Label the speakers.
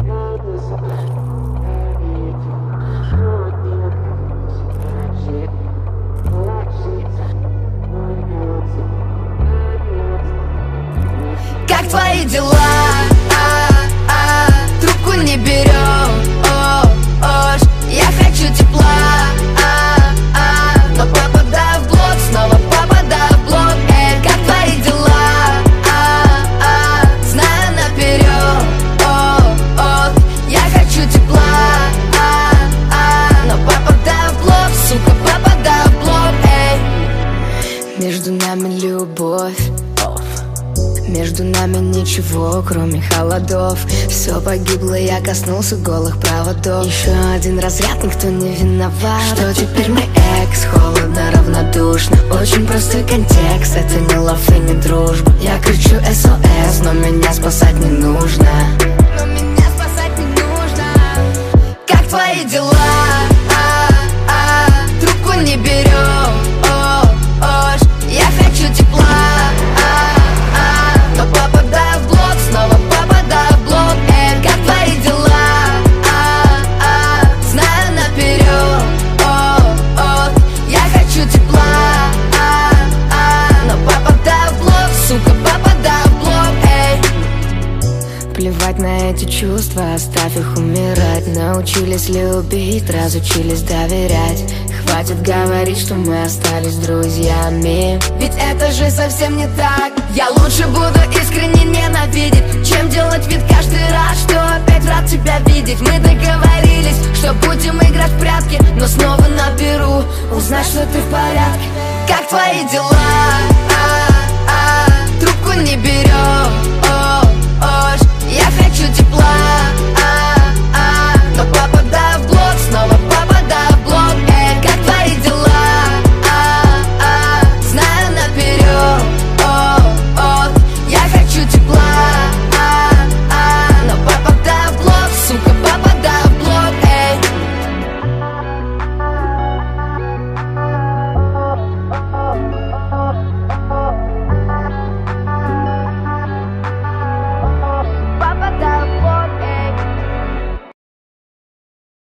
Speaker 1: Как твои дела? Трубку не берем. Я хочу тепла, но попадаю в блок, снова попадаю в блок. Как твои дела? Знаю наперед. Я хочу тепла, но попадаю в блок, сука, попадаю в блок. Между нами любовь, между нами ничего, кроме холодов. Все погибло, я коснулся голых проводов. Еще один разряд, никто не виноват. Что теперь мой экс, холодно, равнодушно. Очень простой контекст, это не лав и не дружба. Я кричу SOS, но меня спасать не нужно. Как твои дела? Трубку не берем. Я хочу тепла, но попадаю в блок, снова попадаю в блок. Как твои дела? Знаю наперед. Я хочу тепла, но попадаю в блок, сука, попадаю в блок. Плевать на эти чувства, оставь их умирать. Научились любить, разучились доверять. Хватит говорить, что мы остались друзьями, ведь это же совсем не так. Я лучше буду искренне ненавидеть, чем делать вид каждый раз, что опять рад тебя видеть. Мы договорились, что будем играть в прятки, но снова наберу, узнать, что ты в порядке. Как твои дела? Трубку не берем.